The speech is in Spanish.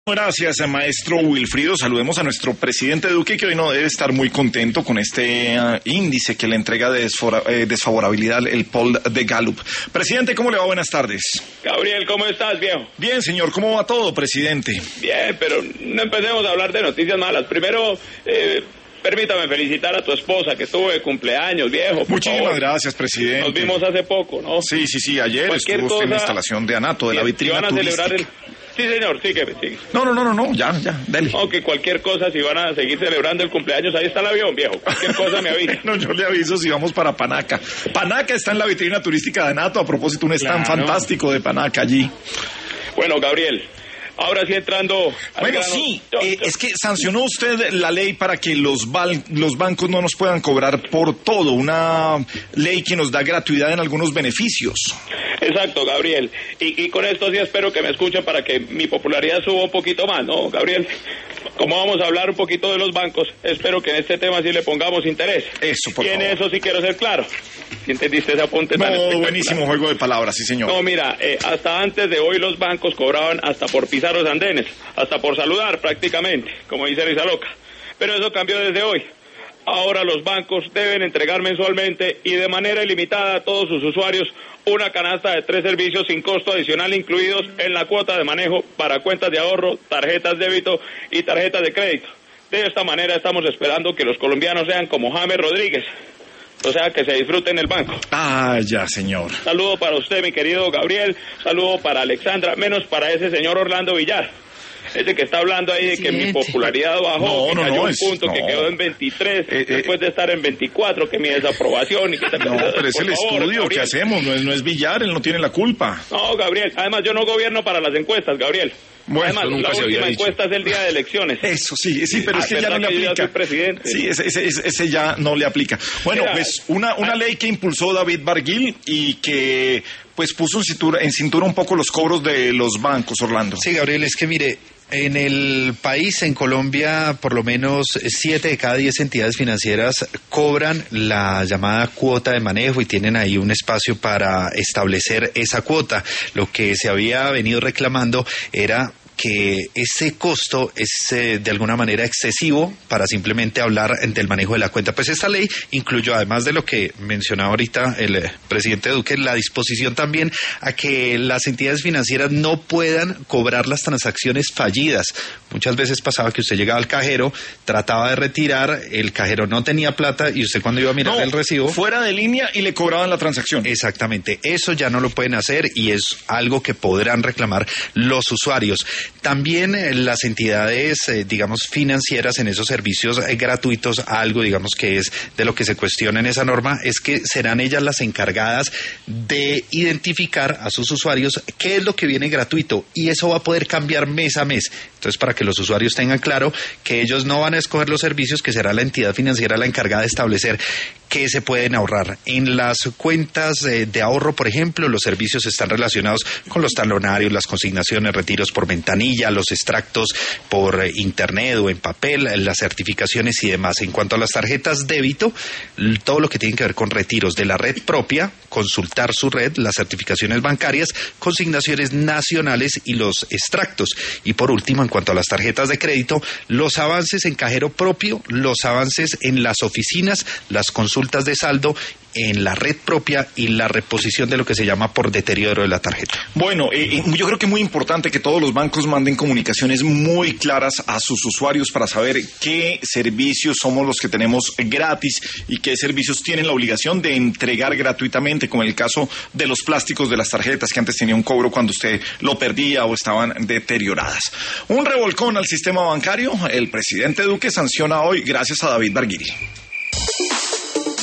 Gracias, maestro Wilfrido. Saludemos a nuestro presidente Duque, que hoy no debe estar muy contento con este índice que le entrega de desfavorabilidad el poll de Gallup. Presidente, ¿cómo le va? Buenas tardes. Gabriel, ¿cómo estás, viejo? Bien, señor. ¿Cómo va todo, presidente? Bien, pero no empecemos a hablar de noticias malas. Primero, permítame felicitar a tu esposa, que estuvo de cumpleaños, viejo. Muchísimas gracias, presidente. Nos vimos hace poco, ¿no? Sí, ayer Cualquier estuvo usted en la cosa, instalación de ANATO, de la vitrina van a turística. celebrar Sí, señor, sígueme. No, ya, dale. No, que cualquier cosa, si van a seguir celebrando el cumpleaños, ahí está el avión, viejo. Cualquier cosa me avisa. No, yo le aviso si vamos para Panaca. Panaca está en la vitrina turística de ANATO. A propósito, un stand fantástico de Panaca allí. Bueno, Gabriel, ahora sí entrando al Bueno, grano. sí, es que sancionó usted la ley para que los bancos no nos puedan cobrar por todo, una ley que nos da gratuidad en algunos beneficios. Exacto, Gabriel. Y con esto sí espero que me escuchen para que mi popularidad suba un poquito más, ¿no, Gabriel? Como vamos a hablar un poquito de los bancos, espero que en este tema sí le pongamos interés. Eso, por favor. Y en eso sí quiero ser claro. ¿Sí entendiste ese apunte tan espectacular? Buenísimo juego de palabras, sí, señor. No, mira, hasta antes de hoy los bancos cobraban hasta por pisar los andenes, hasta por saludar prácticamente, como dice Risa Loca. Pero eso cambió desde hoy. Ahora los bancos deben entregar mensualmente y de manera ilimitada a todos sus usuarios una canasta de 3 servicios sin costo adicional incluidos en la cuota de manejo para cuentas de ahorro, tarjetas de débito y tarjetas de crédito. De esta manera estamos esperando que los colombianos sean como James Rodríguez, o sea, que se disfruten el banco. Ya, señor. Saludo para usted, mi querido Gabriel, saludo para Alexandra, menos para ese señor Orlando Villar. Ese que está hablando ahí de que mi popularidad bajó, que cayó un punto, que quedó en 23, después de estar en 24, que mi desaprobación y que No, pero es el estudio que hacemos, no es Villar, él no tiene la culpa. No, Gabriel, además yo no gobierno para las encuestas, Gabriel. Bueno, además, la última encuesta es el día de elecciones. Eso sí, pero es que ya no le aplica. Yo soy presidente. Sí, ese ya no le aplica. Bueno, mira, pues una ley que impulsó David Barguil y que pues puso en cintura un poco los cobros de los bancos, Orlando. Sí, Gabriel, es que mire, en el país, en Colombia, por lo menos 7 de cada 10 entidades financieras cobran la llamada cuota de manejo y tienen ahí un espacio para establecer esa cuota. Lo que se había venido reclamando era que ese costo es de alguna manera excesivo para simplemente hablar del manejo de la cuenta. Pues esta ley incluyó, además de lo que mencionaba ahorita el presidente Duque, la disposición también a que las entidades financieras no puedan cobrar las transacciones fallidas. Muchas veces pasaba que usted llegaba al cajero, trataba de retirar, el cajero no tenía plata y usted cuando iba a mirar el recibo... fuera de línea y le cobraban la transacción. Exactamente, eso ya no lo pueden hacer y es algo que podrán reclamar los usuarios. También las entidades, digamos, financieras en esos servicios gratuitos, algo, digamos, que es de lo que se cuestiona en esa norma, es que serán ellas las encargadas de identificar a sus usuarios qué es lo que viene gratuito y eso va a poder cambiar mes a mes. Entonces, para que los usuarios tengan claro que ellos no van a escoger los servicios, que será la entidad financiera la encargada de establecer qué se pueden ahorrar. En las cuentas de ahorro, por ejemplo, los servicios están relacionados con los talonarios, las consignaciones, retiros por ventanilla, los extractos por internet o en papel, las certificaciones y demás. En cuanto a las tarjetas débito, todo lo que tiene que ver con retiros de la red propia, consultar su red, las certificaciones bancarias, consignaciones nacionales y los extractos. Y por último, en cuanto a las tarjetas de crédito, los avances en cajero propio, los avances en las oficinas, las consultas de saldo en la red propia y la reposición de lo que se llama por deterioro de la tarjeta. Bueno, yo creo que es muy importante que todos los bancos manden comunicaciones muy claras a sus usuarios para saber qué servicios somos los que tenemos gratis y qué servicios tienen la obligación de entregar gratuitamente, como en el caso de los plásticos de las tarjetas que antes tenía un cobro cuando usted lo perdía o estaban deterioradas. Un revolcón al sistema bancario. El presidente Duque sanciona hoy gracias a David Barguil.